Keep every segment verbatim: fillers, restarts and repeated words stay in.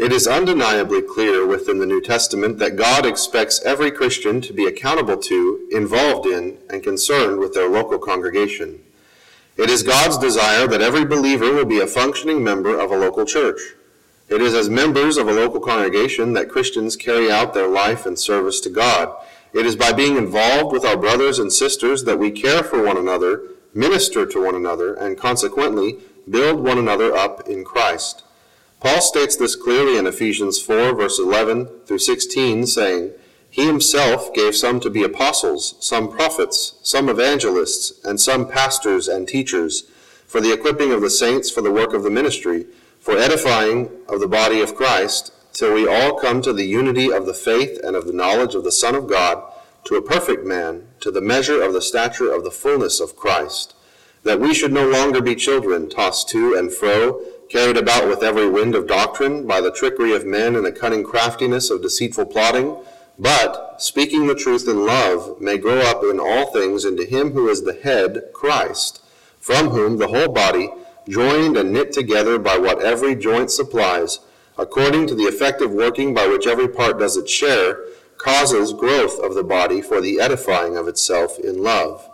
It is undeniably clear within the New Testament that God expects every Christian to be accountable to, involved in, and concerned with their local congregation. It is God's desire that every believer will be a functioning member of a local church. It is as members of a local congregation that Christians carry out their life and service to God. It is by being involved with our brothers and sisters that we care for one another, minister to one another, and consequently build one another up in Christ. Paul states this clearly in Ephesians four, verse eleven through sixteen, saying, "He himself gave some to be apostles, some prophets, some evangelists, and some pastors and teachers, for the equipping of the saints for the work of the ministry, for edifying of the body of Christ, till we all come to the unity of the faith and of the knowledge of the Son of God, to a perfect man, to the measure of the stature of the fullness of Christ, that we should no longer be children, tossed to and fro, carried about with every wind of doctrine, by the trickery of men and the cunning craftiness of deceitful plotting, but, speaking the truth in love, may grow up in all things into him who is the head, Christ, from whom the whole body, joined and knit together by what every joint supplies, according to the effective working by which every part does its share, causes growth of the body for the edifying of itself in love."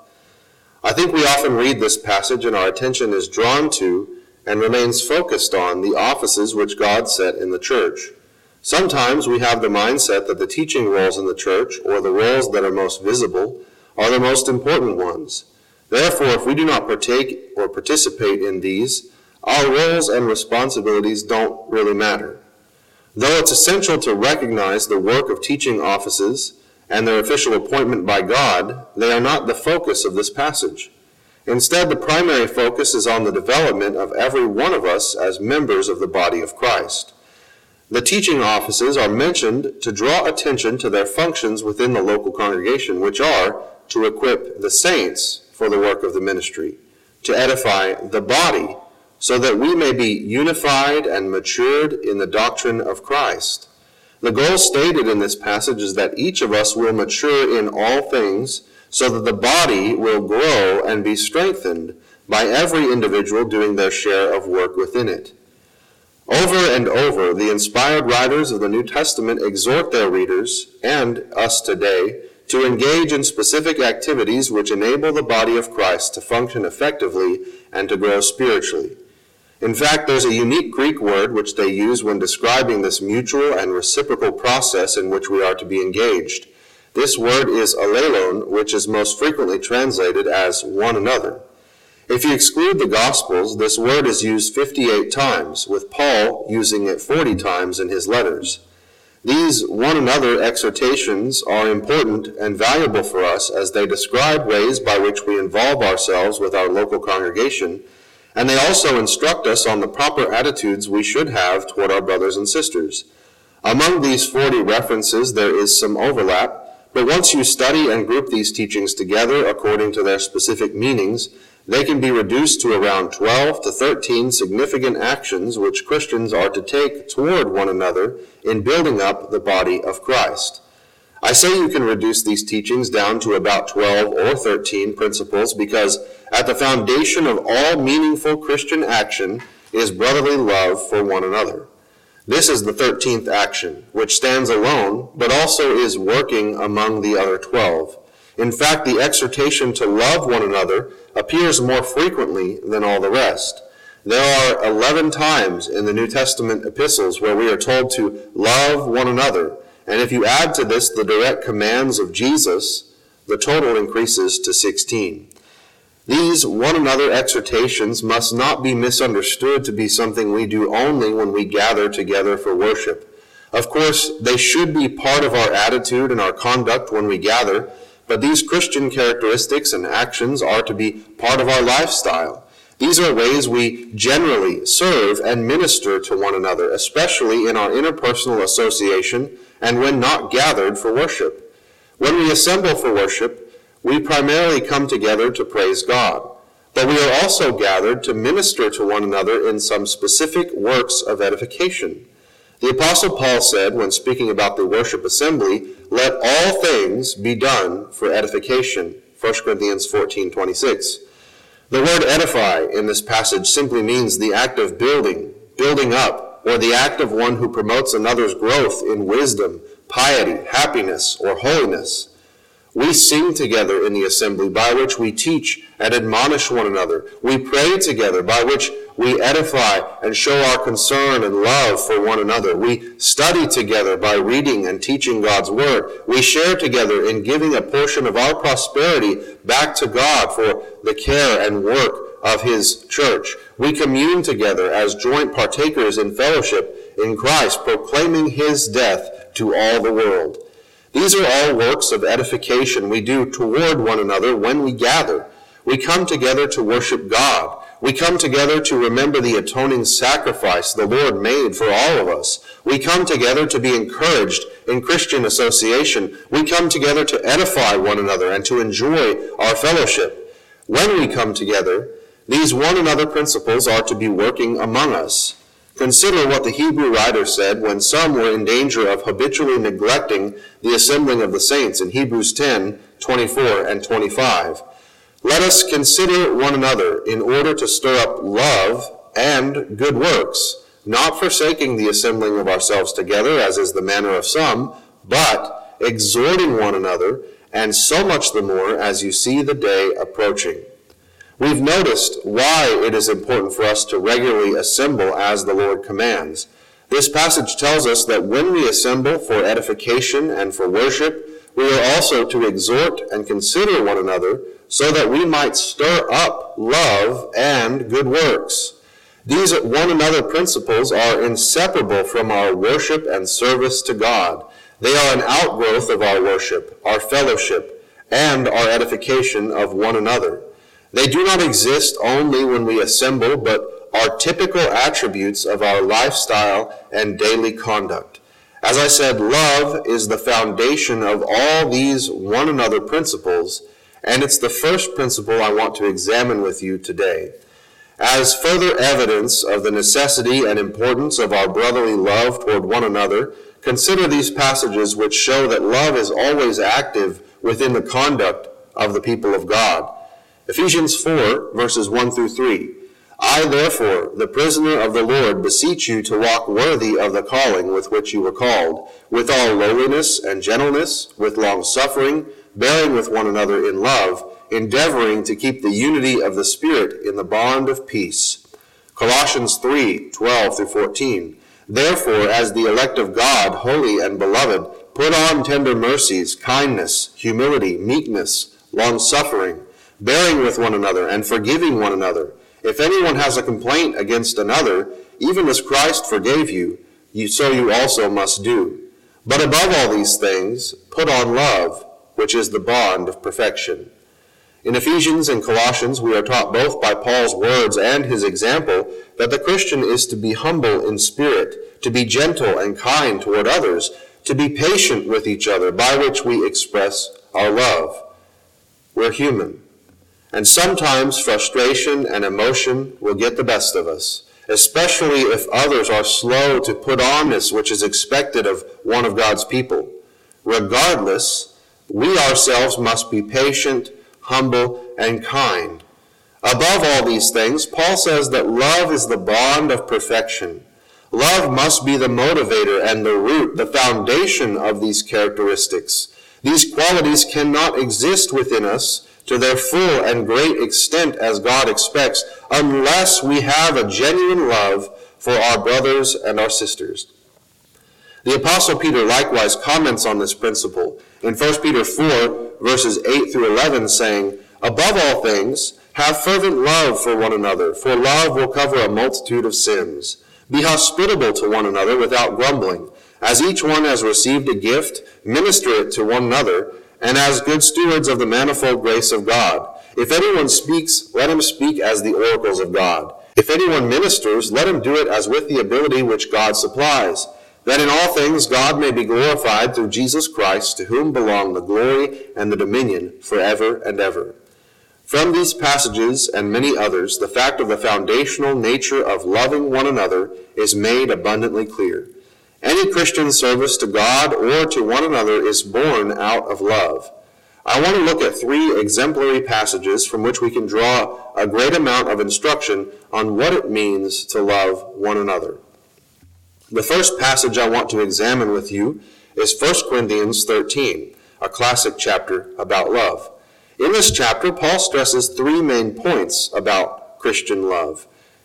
I think we often read this passage and our attention is drawn to and remains focused on the offices which God set in the church. Sometimes we have the mindset that the teaching roles in the church, or the roles that are most visible, are the most important ones. Therefore, if we do not partake or participate in these, our roles and responsibilities don't really matter. Though it's essential to recognize the work of teaching offices and their official appointment by God, they are not the focus of this passage. Instead, the primary focus is on the development of every one of us as members of the body of Christ. The teaching offices are mentioned to draw attention to their functions within the local congregation, which are to equip the saints for the work of the ministry, to edify the body, so that we may be unified and matured in the doctrine of Christ. The goal stated in this passage is that each of us will mature in all things, so that the body will grow and be strengthened by every individual doing their share of work within it. Over and over, the inspired writers of the New Testament exhort their readers, and us today, to engage in specific activities which enable the body of Christ to function effectively and to grow spiritually. In fact, there's a unique Greek word which they use when describing this mutual and reciprocal process in which we are to be engaged. This word is allelon, which is most frequently translated as one another. If you exclude the Gospels, this word is used fifty-eight times, with Paul using it forty times in his letters. These one another exhortations are important and valuable for us as they describe ways by which we involve ourselves with our local congregation, and they also instruct us on the proper attitudes we should have toward our brothers and sisters. Among these forty references, there is some overlap, but once you study and group these teachings together according to their specific meanings, they can be reduced to around twelve to thirteen significant actions which Christians are to take toward one another in building up the body of Christ. I say you can reduce these teachings down to about twelve or thirteen principles because at the foundation of all meaningful Christian action is brotherly love for one another. This is the thirteenth action, which stands alone, but also is working among the other twelve. In fact, the exhortation to love one another appears more frequently than all the rest. There are eleven times in the New Testament epistles where we are told to love one another, and if you add to this the direct commands of Jesus, the total increases to sixteen. These one another exhortations must not be misunderstood to be something we do only when we gather together for worship. Of course, they should be part of our attitude and our conduct when we gather, but these Christian characteristics and actions are to be part of our lifestyle. These are ways we generally serve and minister to one another, especially in our interpersonal association and when not gathered for worship. When we assemble for worship, we primarily come together to praise God, but we are also gathered to minister to one another in some specific works of edification. The Apostle Paul said, when speaking about the worship assembly, "Let all things be done for edification," First Corinthians fourteen twenty-six. The word edify in this passage simply means the act of building, building up, or the act of one who promotes another's growth in wisdom, piety, happiness, or holiness. We sing together in the assembly, by which we teach and admonish one another. We pray together, by which we edify and show our concern and love for one another. We study together by reading and teaching God's word. We share together in giving a portion of our prosperity back to God for the care and work of his church. We commune together as joint partakers in fellowship in Christ, proclaiming his death to all the world. These are all works of edification we do toward one another when we gather. We come together to worship God. We come together to remember the atoning sacrifice the Lord made for all of us. We come together to be encouraged in Christian association. We come together to edify one another and to enjoy our fellowship. When we come together, these one another principles are to be working among us. Consider what the Hebrew writer said when some were in danger of habitually neglecting the assembling of the saints in Hebrews ten, twenty-four and twenty-five. Let us consider one another in order to stir up love and good works, not forsaking the assembling of ourselves together, as is the manner of some, but exhorting one another, and so much the more as you see the day approaching. We've noticed why it is important for us to regularly assemble as the Lord commands. This passage tells us that when we assemble for edification and for worship, we are also to exhort and consider one another so that we might stir up love and good works. These one another principles are inseparable from our worship and service to God. They are an outgrowth of our worship, our fellowship, and our edification of one another. They do not exist only when we assemble, but are typical attributes of our lifestyle and daily conduct. As I said, love is the foundation of all these one another principles, and it's the first principle I want to examine with you today. As further evidence of the necessity and importance of our brotherly love toward one another, consider these passages which show that love is always active within the conduct of the people of God. Ephesians four, verses one through three. I, therefore, the prisoner of the Lord, beseech you to walk worthy of the calling with which you were called, with all lowliness and gentleness, with long-suffering, bearing with one another in love, endeavoring to keep the unity of the Spirit in the bond of peace. Colossians three, twelve through fourteen. Therefore, as the elect of God, holy and beloved, put on tender mercies, kindness, humility, meekness, long-suffering, bearing with one another and forgiving one another. If anyone has a complaint against another, even as Christ forgave you, you so you also must do. But above all these things, put on love, which is the bond of perfection. In Ephesians and Colossians, we are taught both by Paul's words and his example that the Christian is to be humble in spirit, to be gentle and kind toward others, to be patient with each other, by which we express our love. We're human. And sometimes frustration and emotion will get the best of us, especially if others are slow to put on this which is expected of one of God's people. Regardless, we ourselves must be patient, humble, and kind. Above all these things, Paul says that love is the bond of perfection. Love must be the motivator and the root, the foundation of these characteristics. These qualities cannot exist within us to their full and great extent as God expects, unless we have a genuine love for our brothers and our sisters. The Apostle Peter likewise comments on this principle in First Peter four, verses eight through eleven, saying, Above all things, have fervent love for one another, for love will cover a multitude of sins. Be hospitable to one another without grumbling. As each one has received a gift, minister it to one another, and as good stewards of the manifold grace of God. If anyone speaks, let him speak as the oracles of God. If anyone ministers, let him do it as with the ability which God supplies, that in all things God may be glorified through Jesus Christ, to whom belong the glory and the dominion forever and ever. From these passages and many others, the fact of the foundational nature of loving one another is made abundantly clear. Any Christian service to God or to one another is born out of love. I want to look at three exemplary passages from which we can draw a great amount of instruction on what it means to love one another. The first passage I want to examine with you is First Corinthians thirteen, a classic chapter about love. In this chapter, Paul stresses three main points about Christian love: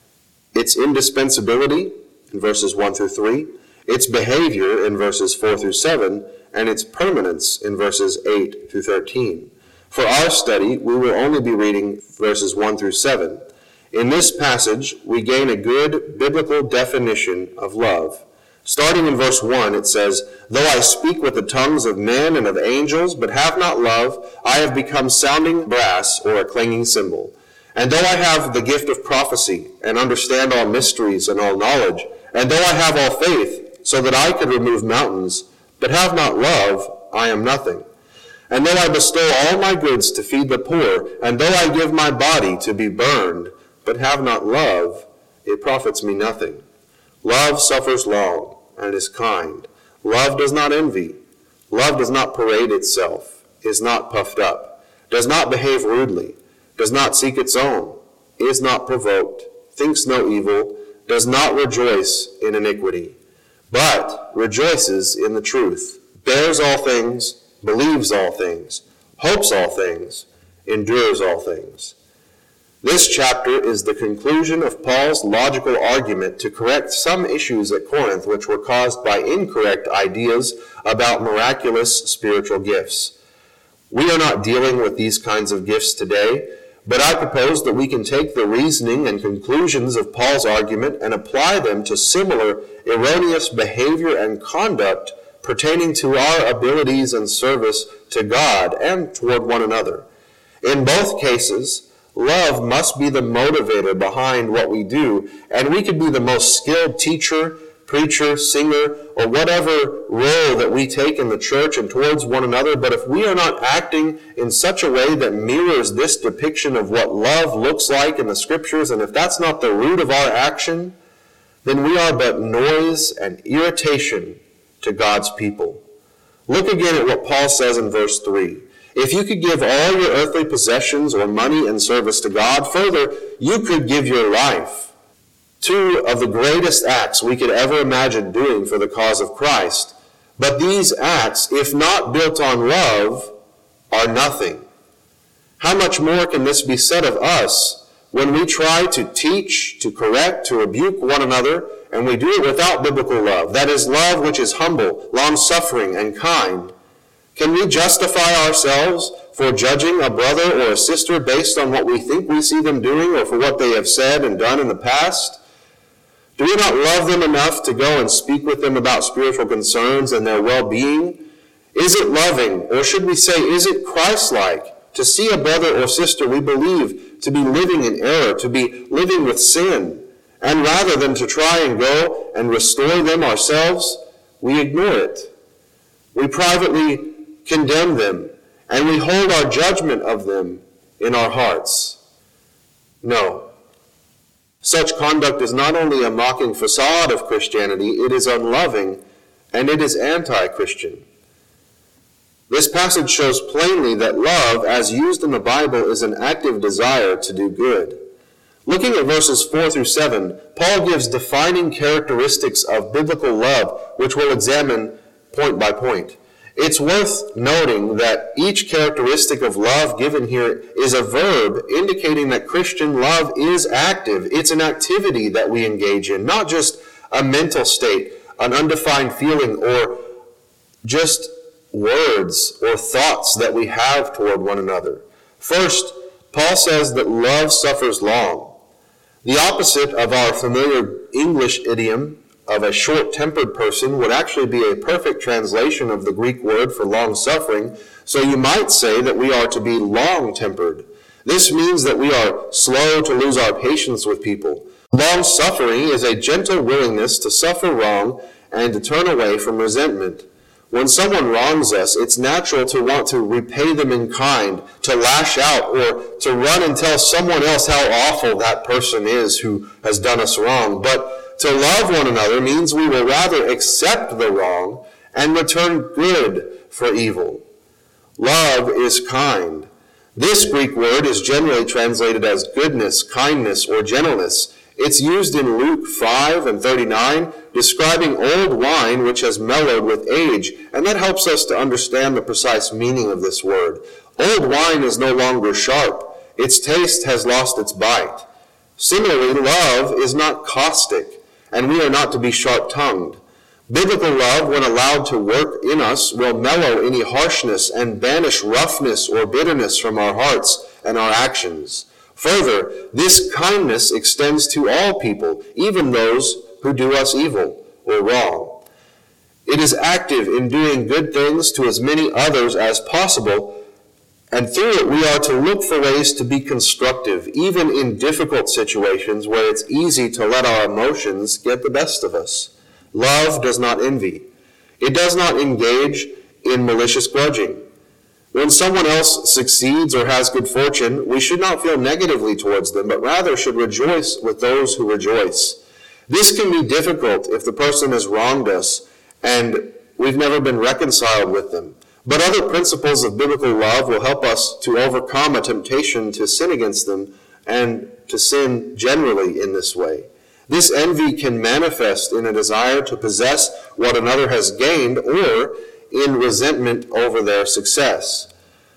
its indispensability in verses one through three, its behavior in verses four through seven, and its permanence in verses eight through thirteen. For our study, we will only be reading verses one through seven. In this passage, we gain a good biblical definition of love. Starting in verse one, it says, "Though I speak with the tongues of men and of angels, but have not love, I have become sounding brass or a clanging cymbal. And though I have the gift of prophecy, and understand all mysteries and all knowledge, and though I have all faith, so that I could remove mountains, but have not love, I am nothing. And though I bestow all my goods to feed the poor, and though I give my body to be burned, but have not love, it profits me nothing. Love suffers long, and is kind. Love does not envy. Love does not parade itself, is not puffed up, does not behave rudely, does not seek its own, is not provoked, thinks no evil, does not rejoice in iniquity, but rejoices in the truth, bears all things, believes all things, hopes all things, endures all things." This chapter is the conclusion of Paul's logical argument to correct some issues at Corinth which were caused by incorrect ideas about miraculous spiritual gifts. We are not dealing with these kinds of gifts today, but I propose that we can take the reasoning and conclusions of Paul's argument and apply them to similar erroneous behavior and conduct pertaining to our abilities and service to God and toward one another. In both cases, love must be the motivator behind what we do, and we could be the most skilled teacher, preacher, singer, or whatever role that we take in the church and towards one another, but if we are not acting in such a way that mirrors this depiction of what love looks like in the Scriptures, and if that's not the root of our action, then we are but noise and irritation to God's people. Look again at what Paul says in verse three. If you could give all your earthly possessions or money in service to God, further, you could give your life. Two of the greatest acts we could ever imagine doing for the cause of Christ. But these acts, if not built on love, are nothing. How much more can this be said of us when we try to teach, to correct, to rebuke one another, and we do it without biblical love? That is, love which is humble, long-suffering, and kind. Can we justify ourselves for judging a brother or a sister based on what we think we see them doing or for what they have said and done in the past? Do we not love them enough to go and speak with them about spiritual concerns and their well-being? Is it loving, or should we say, is it Christ-like, to see a brother or sister we believe to be living in error, to be living with sin, and rather than to try and go and restore them ourselves, we ignore it? We privately condemn them, and we hold our judgment of them in our hearts. No. Such conduct is not only a mocking facade of Christianity, it is unloving, and it is anti-Christian. This passage shows plainly that love, as used in the Bible, is an active desire to do good. Looking at verses four through seven, Paul gives defining characteristics of biblical love, which we'll examine point by point. It's worth noting that each characteristic of love given here is a verb indicating that Christian love is active. It's an activity that we engage in, not just a mental state, an undefined feeling, or just words or thoughts that we have toward one another. First, Paul says that love suffers long. The opposite of our familiar English idiom of a short-tempered person would actually be a perfect translation of the Greek word for long-suffering, so you might say that we are to be long-tempered. This means that we are slow to lose our patience with people. Long-suffering is a gentle willingness to suffer wrong and to turn away from resentment. When someone wrongs us, it's natural to want to repay them in kind, to lash out, or to run and tell someone else how awful that person is who has done us wrong. But to love one another means we will rather accept the wrong and return good for evil. Love is kind. This Greek word is generally translated as goodness, kindness, or gentleness. It's used in Luke five and thirty-nine, describing old wine which has mellowed with age, and that helps us to understand the precise meaning of this word. Old wine is no longer sharp. Its taste has lost its bite. Similarly, love is not caustic, and we are not to be sharp-tongued. Biblical love, when allowed to work in us, will mellow any harshness and banish roughness or bitterness from our hearts and our actions. Further, this kindness extends to all people, even those who do us evil or wrong. It is active in doing good things to as many others as possible, and through it we are to look for ways to be constructive, even in difficult situations where it's easy to let our emotions get the best of us. Love does not envy. It does not engage in malicious grudging. When someone else succeeds or has good fortune, we should not feel negatively towards them, but rather should rejoice with those who rejoice. This can be difficult if the person has wronged us and we've never been reconciled with them. But other principles of biblical love will help us to overcome a temptation to sin against them and to sin generally in this way. This envy can manifest in a desire to possess what another has gained or in resentment over their success.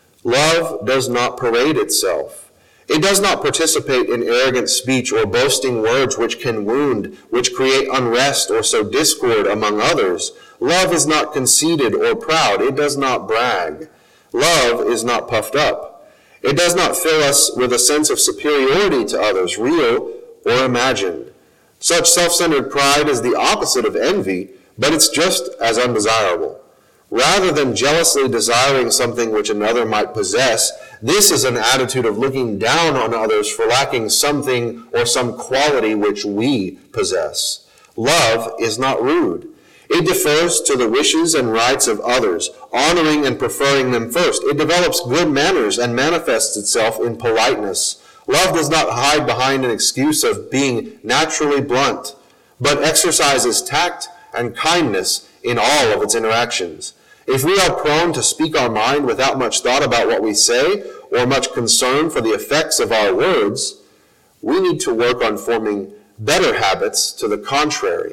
Love does not parade itself. It does not participate in arrogant speech or boasting words which can wound, which create unrest or sow discord among others. Love is not conceited or proud. It does not brag. Love is not puffed up. It does not fill us with a sense of superiority to others, real or imagined. Such self-centered pride is the opposite of envy, but it's just as undesirable. Rather than jealously desiring something which another might possess, this is an attitude of looking down on others for lacking something or some quality which we possess. Love is not rude. It defers to the wishes and rights of others, honoring and preferring them first. It develops good manners and manifests itself in politeness. Love does not hide behind an excuse of being naturally blunt, but exercises tact and kindness in all of its interactions. If we are prone to speak our mind without much thought about what we say or much concern for the effects of our words, we need to work on forming better habits to the contrary.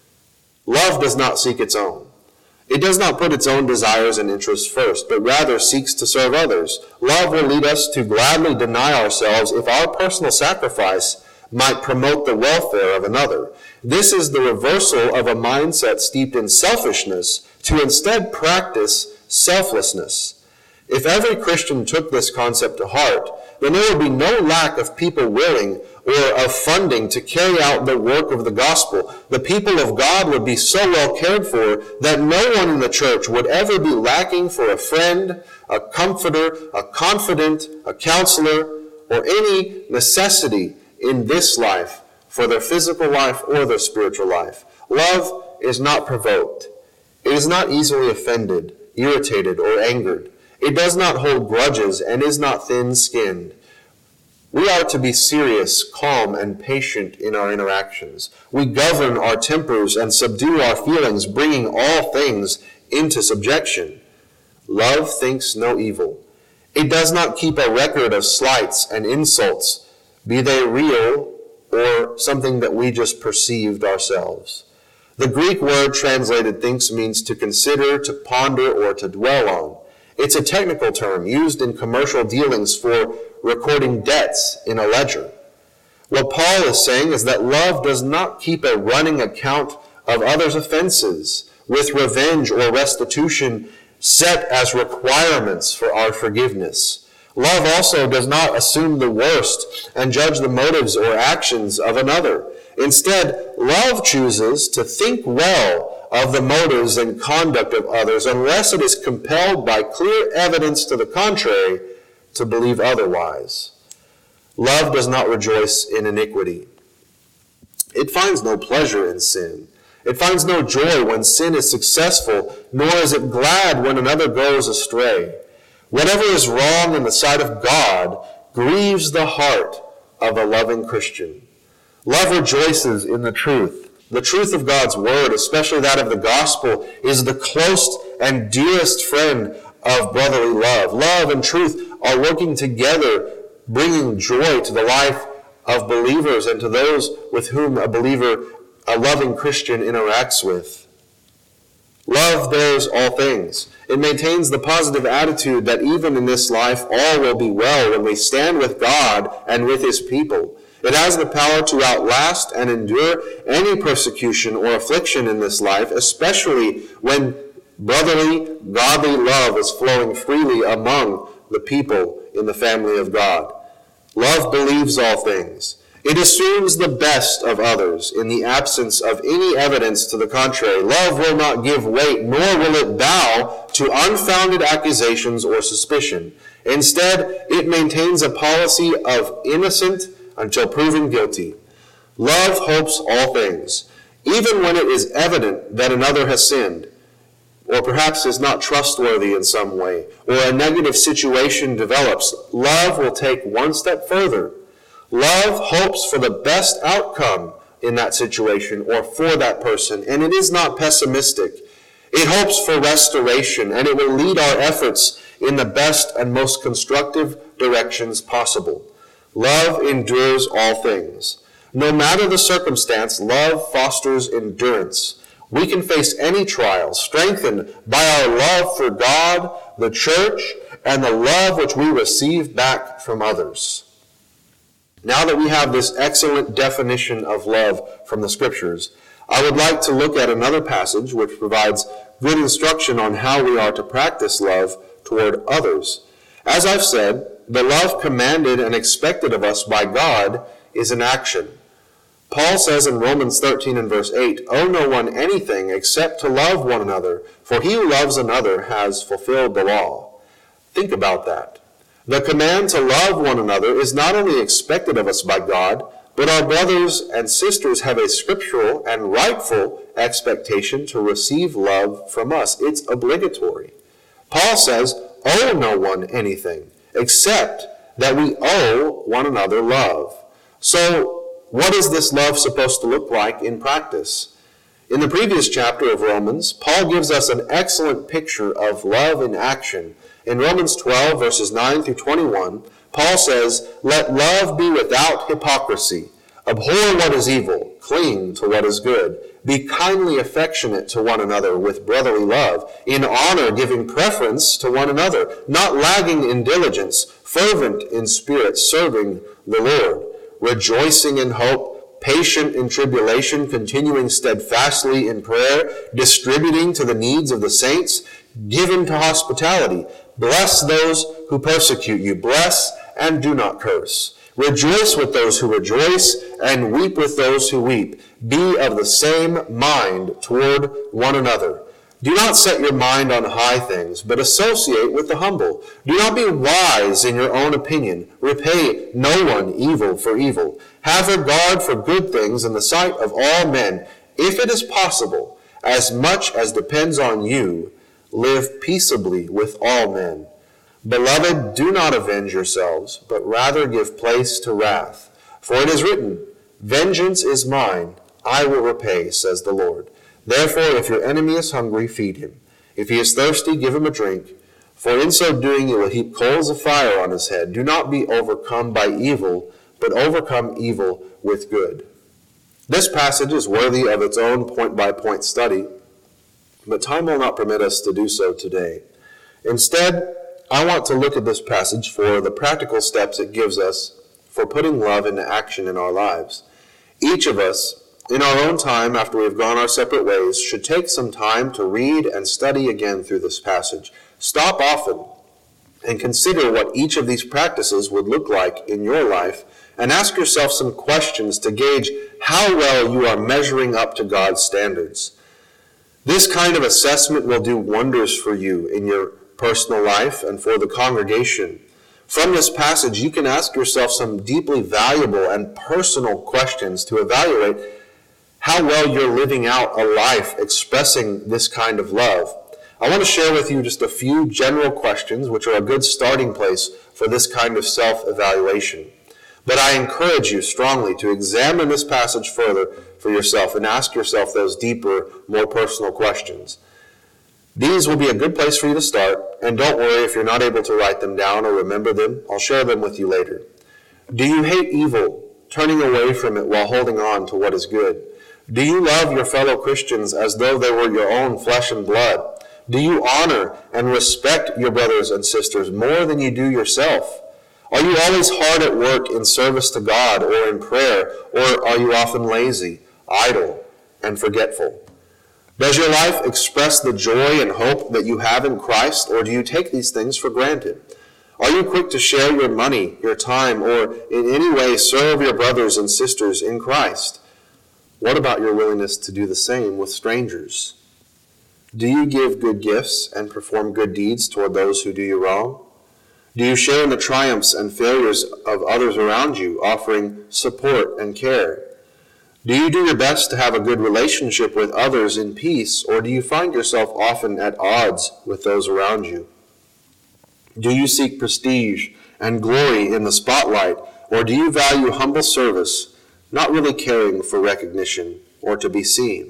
Love does not seek its own. It does not put its own desires and interests first, but rather seeks to serve others. Love will lead us to gladly deny ourselves if our personal sacrifice might promote the welfare of another. This is the reversal of a mindset steeped in selfishness to instead practice selflessness. If every Christian took this concept to heart, then there would be no lack of people willing or of funding to carry out the work of the gospel. The people of God would be so well cared for that no one in the church would ever be lacking for a friend, a comforter, a confidant, a counselor, or any necessity in this life for their physical life or their spiritual life. Love is not provoked. It is not easily offended, irritated, or angered. It does not hold grudges and is not thin-skinned. We are to be serious, calm, and patient in our interactions. We govern our tempers and subdue our feelings, bringing all things into subjection. Love thinks no evil. It does not keep a record of slights and insults, be they real or something that we just perceived ourselves. The Greek word translated thinks means to consider, to ponder, or to dwell on. It's a technical term used in commercial dealings for recording debts in a ledger. What Paul is saying is that love does not keep a running account of others' offenses with revenge or restitution set as requirements for our forgiveness. Love also does not assume the worst and judge the motives or actions of another. Instead, love chooses to think well of the motives and conduct of others unless it is compelled by clear evidence to the contrary to believe otherwise. Love does not rejoice in iniquity. It finds no pleasure in sin. It finds no joy when sin is successful, nor is it glad when another goes astray. Whatever is wrong in the sight of God grieves the heart of a loving Christian. Love rejoices in the truth. The truth of God's word, especially that of the gospel, is the close and dearest friend of brotherly love. Love and truth are working together, bringing joy to the life of believers and to those with whom a believer, a loving Christian, interacts with. Love bears all things. It maintains the positive attitude that even in this life all will be well when we stand with God and with his people. It has the power to outlast and endure any persecution or affliction in this life, especially when brotherly, godly love is flowing freely among the people in the family of God. Love believes all things. It assumes the best of others in the absence of any evidence to the contrary. Love will not give weight, nor will it bow to unfounded accusations or suspicion. Instead, it maintains a policy of innocent until proven guilty. Love hopes all things, even when it is evident that another has sinned, or perhaps is not trustworthy in some way, or a negative situation develops. Love will take one step further. Love hopes for the best outcome in that situation or for that person, and it is not pessimistic. It hopes for restoration, and it will lead our efforts in the best and most constructive directions possible. Love endures all things. No matter the circumstance, love fosters endurance. We can face any trial, strengthened by our love for God, the church, and the love which we receive back from others. Now that we have this excellent definition of love from the Scriptures, I would like to look at another passage which provides good instruction on how we are to practice love toward others. As I've said, the love commanded and expected of us by God is an action. Paul says in Romans thirteen and verse eight, "Owe no one anything except to love one another, for he who loves another has fulfilled the law." Think about that. The command to love one another is not only expected of us by God, but our brothers and sisters have a scriptural and rightful expectation to receive love from us. It's obligatory. Paul says, "Owe no one anything, except that we owe one another love." So, what is this love supposed to look like in practice? In the previous chapter of Romans, Paul gives us an excellent picture of love in action. In Romans twelve, verses nine through twenty-one, Paul says, "Let love be without hypocrisy. Abhor what is evil. Cling to what is good. Be kindly affectionate to one another with brotherly love, in honor giving preference to one another, not lagging in diligence, fervent in spirit, serving the Lord, rejoicing in hope, patient in tribulation, continuing steadfastly in prayer, distributing to the needs of the saints, given to hospitality. Bless those who persecute you. Bless and do not curse. Rejoice with those who rejoice, and weep with those who weep. Be of the same mind toward one another. Do not set your mind on high things, but associate with the humble. Do not be wise in your own opinion. Repay no one evil for evil. Have regard for good things in the sight of all men. If it is possible, as much as depends on you, live peaceably with all men. Beloved, do not avenge yourselves, but rather give place to wrath. For it is written, 'Vengeance is mine, I will repay,' says the Lord. Therefore, if your enemy is hungry, feed him. If he is thirsty, give him a drink. For in so doing you will heap coals of fire on his head. Do not be overcome by evil, but overcome evil with good." This passage is worthy of its own point-by-point study, but time will not permit us to do so today. Instead, I want to look at this passage for the practical steps it gives us for putting love into action in our lives. Each of us, in our own time after we have gone our separate ways, should take some time to read and study again through this passage. Stop often and consider what each of these practices would look like in your life, and ask yourself some questions to gauge how well you are measuring up to God's standards. This kind of assessment will do wonders for you in your personal life and for the congregation. From this passage, you can ask yourself some deeply valuable and personal questions to evaluate how well you're living out a life expressing this kind of love. I want to share with you just a few general questions which are a good starting place for this kind of self-evaluation. But I encourage you strongly to examine this passage further for yourself and ask yourself those deeper, more personal questions. These will be a good place for you to start, and don't worry if you're not able to write them down or remember them. I'll share them with you later. Do you hate evil, turning away from it while holding on to what is good? Do you love your fellow Christians as though they were your own flesh and blood? Do you honor and respect your brothers and sisters more than you do yourself? Are you always hard at work in service to God or in prayer, or are you often lazy, idle, and forgetful? Does your life express the joy and hope that you have in Christ, or do you take these things for granted? Are you quick to share your money, your time, or in any way serve your brothers and sisters in Christ? What about your willingness to do the same with strangers? Do you give good gifts and perform good deeds toward those who do you wrong? Do you share in the triumphs and failures of others around you, offering support and care? Do you do your best to have a good relationship with others in peace, or do you find yourself often at odds with those around you? Do you seek prestige and glory in the spotlight, or do you value humble service, not really caring for recognition or to be seen?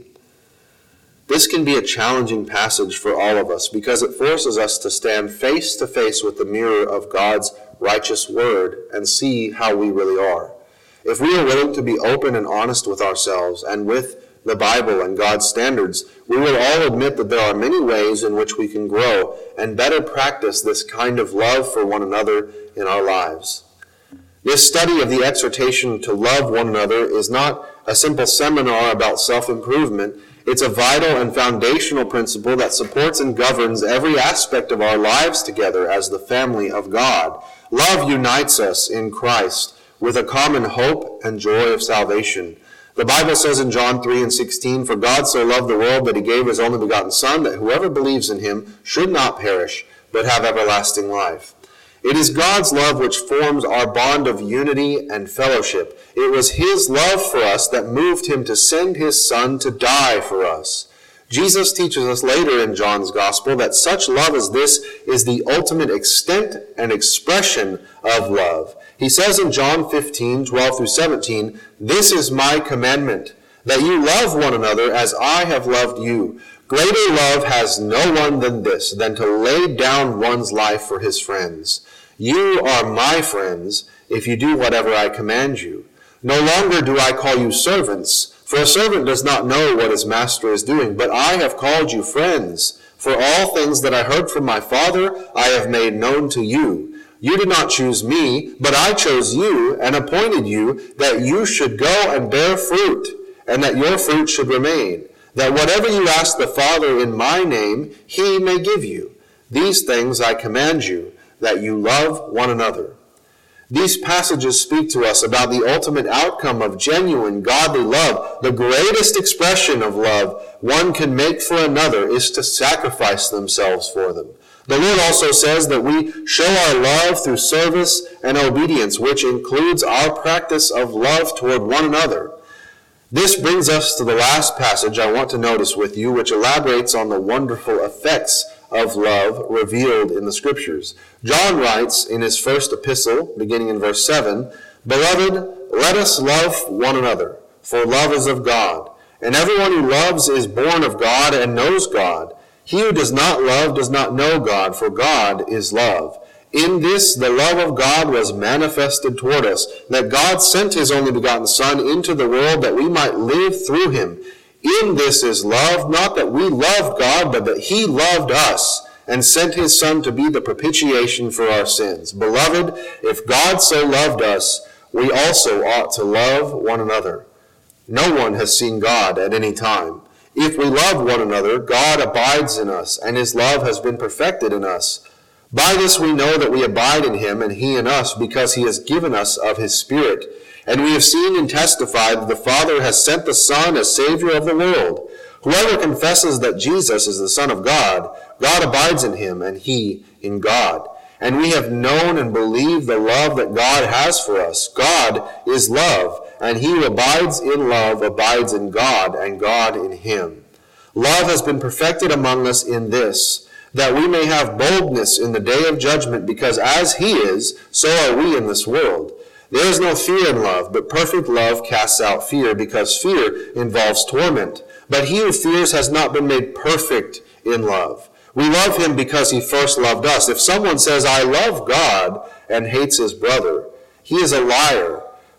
This can be a challenging passage for all of us because it forces us to stand face to face with the mirror of God's righteous word and see how we really are. If we are willing to be open and honest with ourselves and with the Bible and God's standards, we will all admit that there are many ways in which we can grow and better practice this kind of love for one another in our lives. This study of the exhortation to love one another is not a simple seminar about self-improvement. It's a vital and foundational principle that supports and governs every aspect of our lives together as the family of God. Love unites us in Christ with a common hope and joy of salvation. The Bible says in John three and sixteen, "For God so loved the world that he gave his only begotten Son, that whoever believes in him should not perish, but have everlasting life." It is God's love which forms our bond of unity and fellowship. It was his love for us that moved him to send his Son to die for us. Jesus teaches us later in John's Gospel that such love as this is the ultimate extent and expression of love. He says in John fifteen, twelve through seventeen, "This is my commandment, that you love one another as I have loved you. Greater love has no one than this, than to lay down one's life for his friends. You are my friends if you do whatever I command you. No longer do I call you servants, for a servant does not know what his master is doing, but I have called you friends. For all things that I heard from my Father I have made known to you. You did not choose me, but I chose you and appointed you that you should go and bear fruit, and that your fruit should remain, that whatever you ask the Father in my name, he may give you. These things I command you, that you love one another." These passages speak to us about the ultimate outcome of genuine, godly love. The greatest expression of love one can make for another is to sacrifice themselves for them. The Lord also says that we show our love through service and obedience, which includes our practice of love toward one another. This brings us to the last passage I want to notice with you, which elaborates on the wonderful effects of love revealed in the Scriptures. John writes in his first epistle, beginning in verse seven, "Beloved, let us love one another, for love is of God. And everyone who loves is born of God and knows God. He who does not love does not know God, for God is love. In this the love of God was manifested toward us, that God sent his only begotten Son into the world that we might live through him. In this is love, not that we loved God, but that he loved us and sent his Son to be the propitiation for our sins. Beloved, if God so loved us, we also ought to love one another. No one has seen God at any time. If we love one another, God abides in us, and his love has been perfected in us. By this we know that we abide in him, and he in us, because he has given us of his Spirit. And we have seen and testified that the Father has sent the Son as Savior of the world. Whoever confesses that Jesus is the Son of God, God abides in him, and he in God. And we have known and believed the love that God has for us. God is love, and he who abides in love abides in God, and God in him. Love has been perfected among us in this, that we may have boldness in the day of judgment, because as he is, so are we in this world. There is no fear in love, but perfect love casts out fear, because fear involves torment. But he who fears has not been made perfect in love. We love him because he first loved us. If someone says, "I love God," and hates his brother, he is a liar.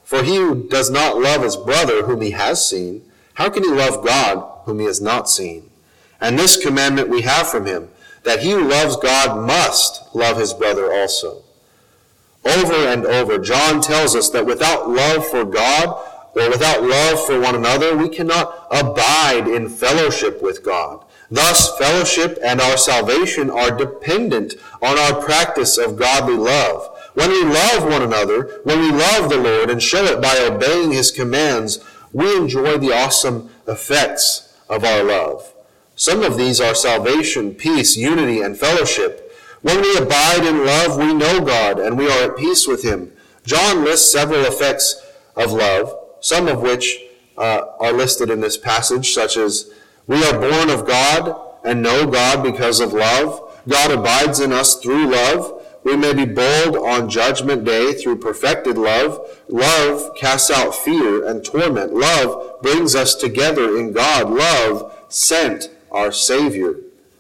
For he who does not love his brother whom he has seen, how can he love God whom he has not seen? And this commandment we have from him, that he who loves God must love his brother also. Over and over, John tells us that without love for God, or without love for one another, we cannot abide in fellowship with God. Thus, fellowship and our salvation are dependent on our practice of godly love. When we love one another, when we love the Lord and show it by obeying his commands, we enjoy the awesome effects of our love. Some of these are salvation, peace, unity, and fellowship. When we abide in love, we know God and we are at peace with him. John lists several effects of love, some of which uh, are listed in this passage, such as we are born of God and know God because of love. God abides in us through love. We may be bold on judgment day through perfected love. Love casts out fear and torment. Love brings us together in God. Love sent our Savior.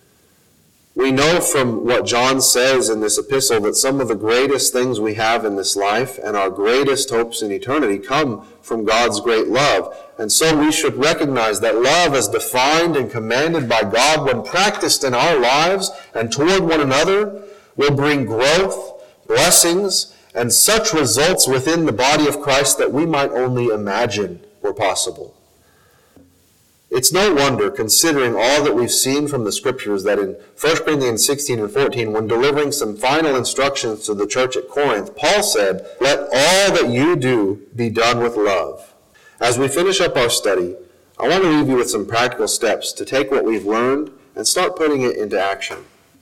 We know from what John says in this epistle that some of the greatest things we have in this life and our greatest hopes in eternity come from God's great love. And so we should recognize that love as defined and commanded by God when practiced in our lives and toward one another will bring growth, blessings, and such results within the body of Christ that we might only imagine were possible. It's no wonder, considering all that we've seen from the Scriptures, that in First Corinthians sixteen and fourteen, when delivering some final instructions to the church at Corinth, Paul said, "Let all that you do be done with love." As we finish up our study, I want to leave you with some practical steps to take what we've learned and start putting it into action.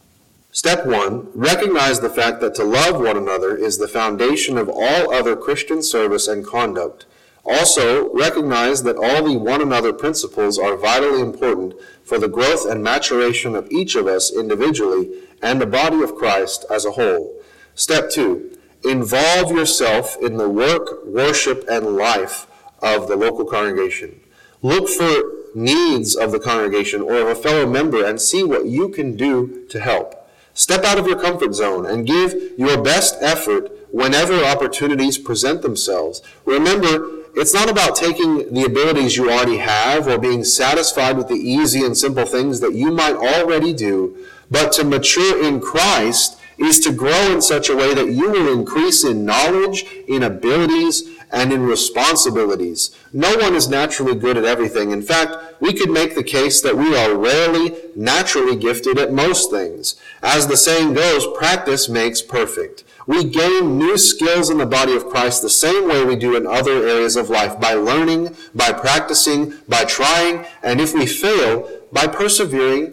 Step one, recognize the fact that to love one another is the foundation of all other Christian service and conduct. Also, recognize that all the one another principles are vitally important for the growth and maturation of each of us individually and the body of Christ as a whole. Step two, involve yourself in the work, worship, and life of the local congregation. Look for needs of the congregation or of a fellow member and see what you can do to help. Step out of your comfort zone and give your best effort whenever opportunities present themselves. Remember, it's not about taking the abilities you already have or being satisfied with the easy and simple things that you might already do, but to mature in Christ is to grow in such a way that you will increase in knowledge, in abilities, and in responsibilities. No one is naturally good at everything. In fact, we could make the case that we are rarely naturally gifted at most things. As the saying goes, practice makes perfect. We gain new skills in the body of Christ the same way we do in other areas of life, by learning, by practicing, by trying, and if we fail, by persevering,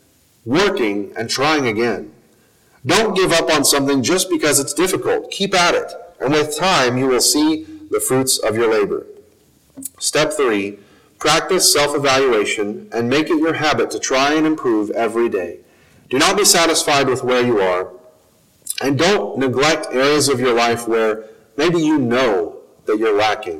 working, and trying again. Don't give up on something just because it's difficult. Keep at it, and with time you will see the fruits of your labor. Step three, practice self-evaluation and make it your habit to try and improve every day. Do not be satisfied with where you are, and don't neglect areas of your life where maybe you know that you're lacking.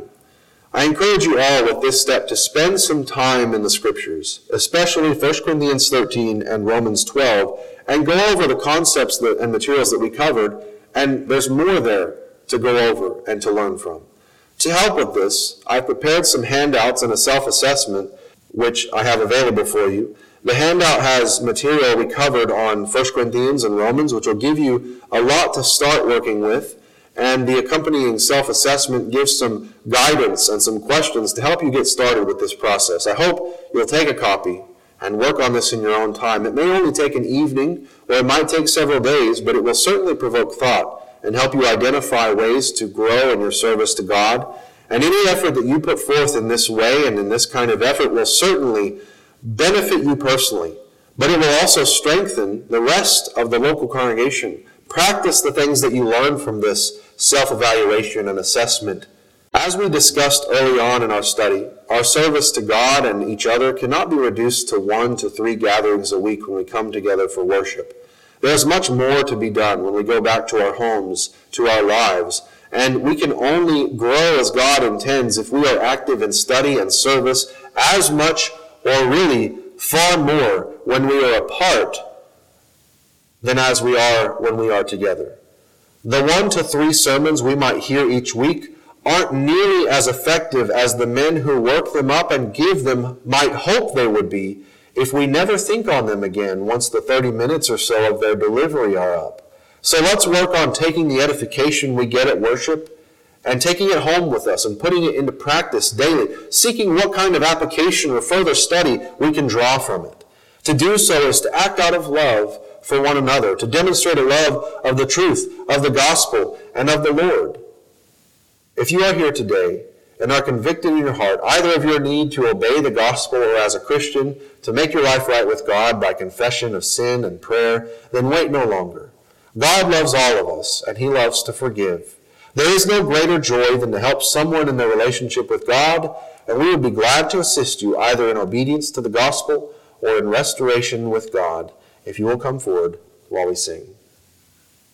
I encourage you all with this step to spend some time in the Scriptures, especially First Corinthians thirteen and Romans twelve, and go over the concepts that, and materials that we covered, and there's more there to go over and to learn from. To help with this, I've prepared some handouts and a self-assessment, which I have available for you. The handout has material we covered on First Corinthians and Romans, which will give you a lot to start working with, and the accompanying self-assessment gives some guidance and some questions to help you get started with this process. I hope you'll take a copy and work on this in your own time. It may only take an evening, or it might take several days, but it will certainly provoke thought and help you identify ways to grow in your service to God. And any effort that you put forth in this way and in this kind of effort will certainly benefit you personally, but it will also strengthen the rest of the local congregation. Practice the things that you learn from this self-evaluation and assessment. As we discussed early on in our study, our service to God and each other cannot be reduced to one to three gatherings a week when we come together for worship. There's much more to be done when we go back to our homes, to our lives, and we can only grow as God intends if we are active in study and service as much, or really far more, when we are apart than as we are when we are together. The one to three sermons we might hear each week aren't nearly as effective as the men who work them up and give them might hope they would be if we never think on them again once the thirty minutes or so of their delivery are up. So let's work on taking the edification we get at worship and taking it home with us and putting it into practice daily, seeking what kind of application or further study we can draw from it. To do so is to act out of love for one another, to demonstrate a love of the truth, of the gospel, and of the Lord. If you are here today and are convicted in your heart either of your need to obey the gospel or as a Christian to make your life right with God by confession of sin and prayer, then wait no longer. God loves all of us, and he loves to forgive. There is no greater joy than to help someone in their relationship with God, and we would be glad to assist you either in obedience to the gospel or in restoration with God if you will come forward while we sing.